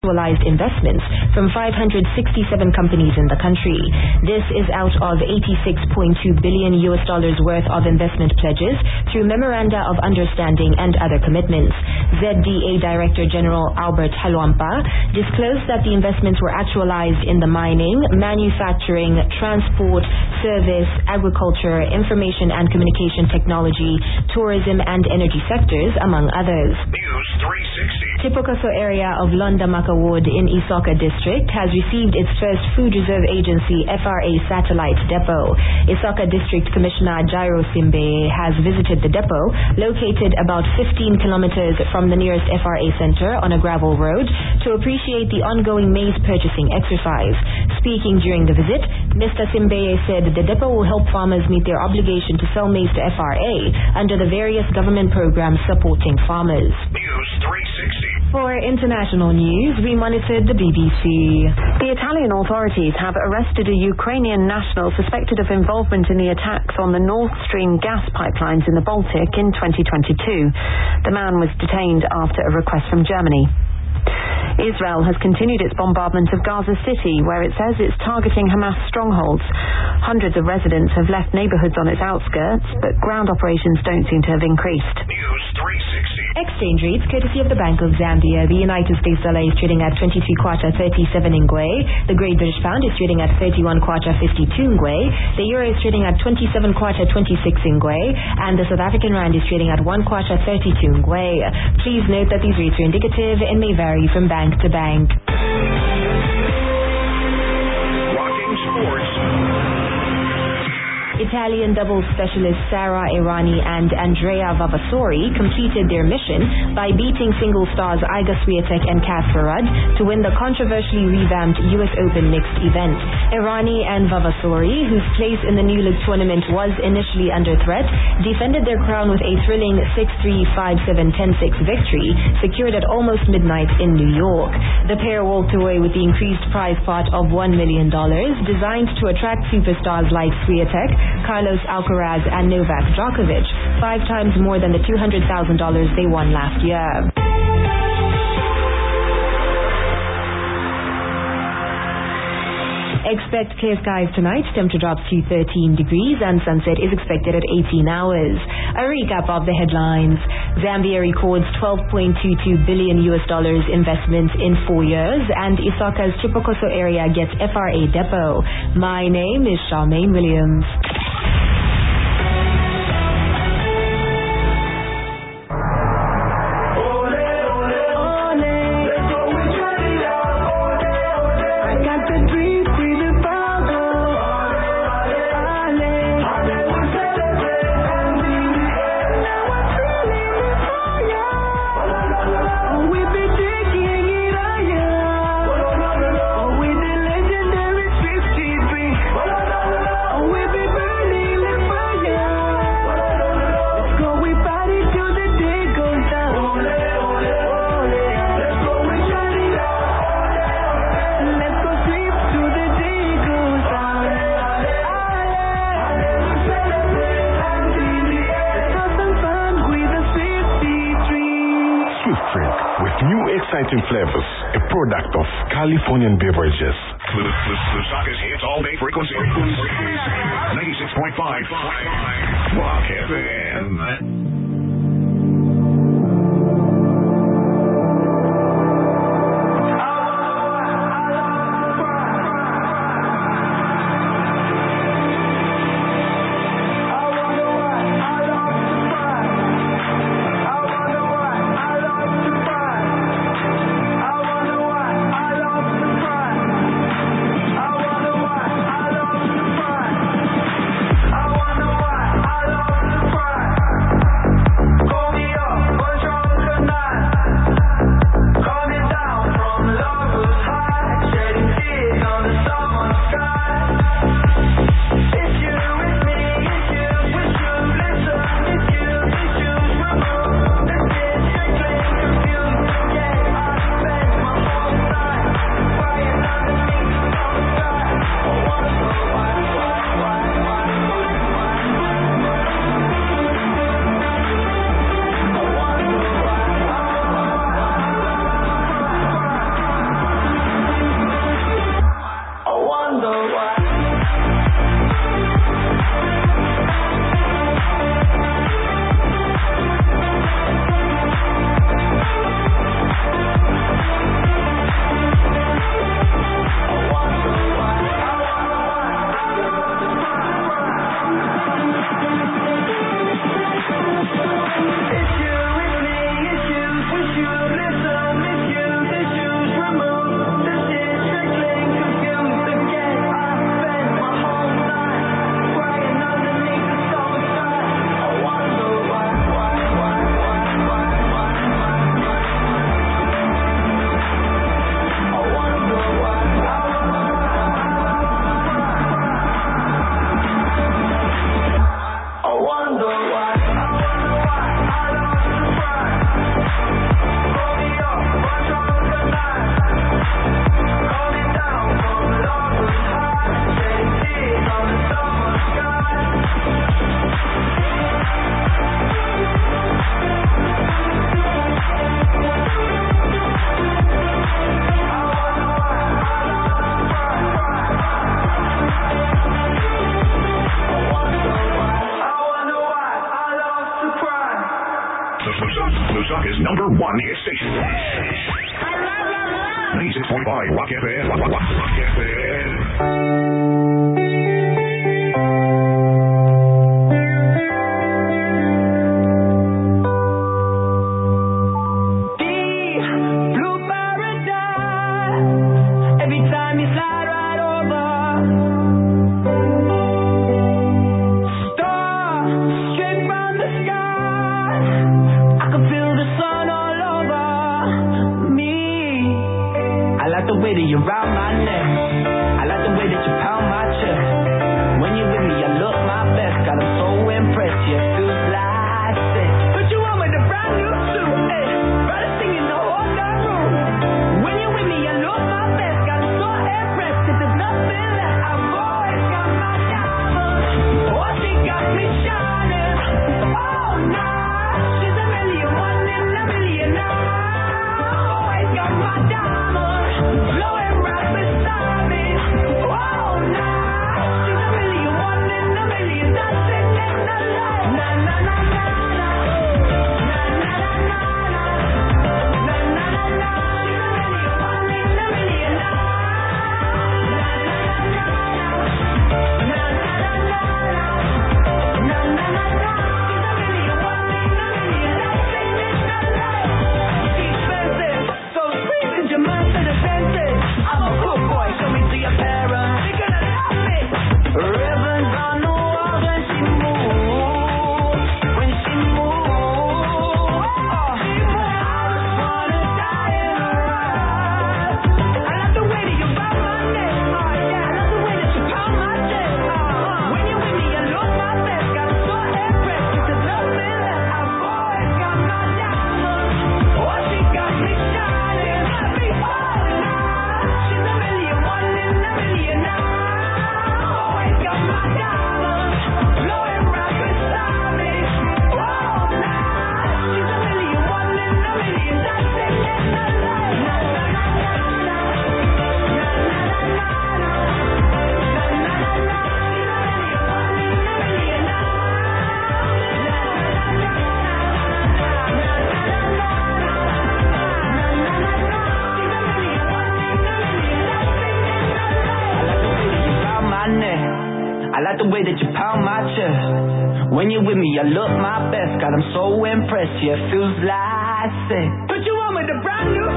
actualized investments from 567 companies in the country. This is out of $86.2 billion worth of investment pledges through memoranda of understanding and other commitments. ZDA Director General Albert Halwampa disclosed that the investments were actualized in the mining, manufacturing, transport, service, agriculture, information and communication technology, tourism and energy sectors, among others. News 360. Tipokoso area of Londamaka Ward in Isoka District has received its first Food Reserve Agency FRA satellite depot. Isoka District Commissioner Jairo Simbe has visited the depot, located about 15 kilometers from the nearest FRA center on a gravel road, to appreciate the ongoing maize purchasing exercise. Speaking during the visit, Mr. Simbe said the depot will help farmers meet their obligation to sell maize to FRA under the various government programs supporting farmers. News 360. For international news, we monitored the BBC. The Italian authorities have arrested a Ukrainian national suspected of involvement in the attacks on the Nord Stream gas pipelines in the Baltic in 2022. The man was detained after a request from Germany. Israel has continued its bombardment of Gaza City, where it says it's targeting Hamas strongholds. Hundreds of residents have left neighborhoods on its outskirts, but ground operations don't seem to have increased. News 360. Exchange rates courtesy of the Bank of Zambia. The United States dollar is trading at 23 kwacha 37 ngwe. The Great British Pound is trading at 31 kwacha 52 ngwe. The euro is trading at 27 kwacha 26 ngwe. And the South African rand is trading at 1 kwacha 32 ngwe. Please note that these rates are indicative and may vary from bank to bank. Rocking sports. Italian doubles specialists Sara Errani and Andrea Vavasori completed their mission by beating single stars Iga Swiatek and Casper Ruud to win the controversially revamped US Open mixed event. Errani and Vavasori, whose place in the new league tournament was initially under threat, defended their crown with a thrilling 6-3, 5-7, 10-6 victory secured at almost midnight in New York. The pair walked away with the increased prize pot of $1 million, designed to attract superstars like Swiatek, Carlos Alcaraz and Novak Djokovic, 5 times more than the $200,000 they won last year. Expect clear skies tonight. Temperature drops to 13 degrees and sunset is expected at 18 hours. A recap of the headlines. Zambia records $12.22 billion investments in 4 years, and Isoka's Tipokoso area gets FRA depot. My name is Charmaine Williams. Exciting flavors, a product of Californian Beverages. The Soccer's hits all day frequency. 96.5 Rock FM. 96.5 Rock FM. Rock FM. When you're with me, I look my best. God, I'm so impressed. Yeah, it feels like sex. But you want me to brand new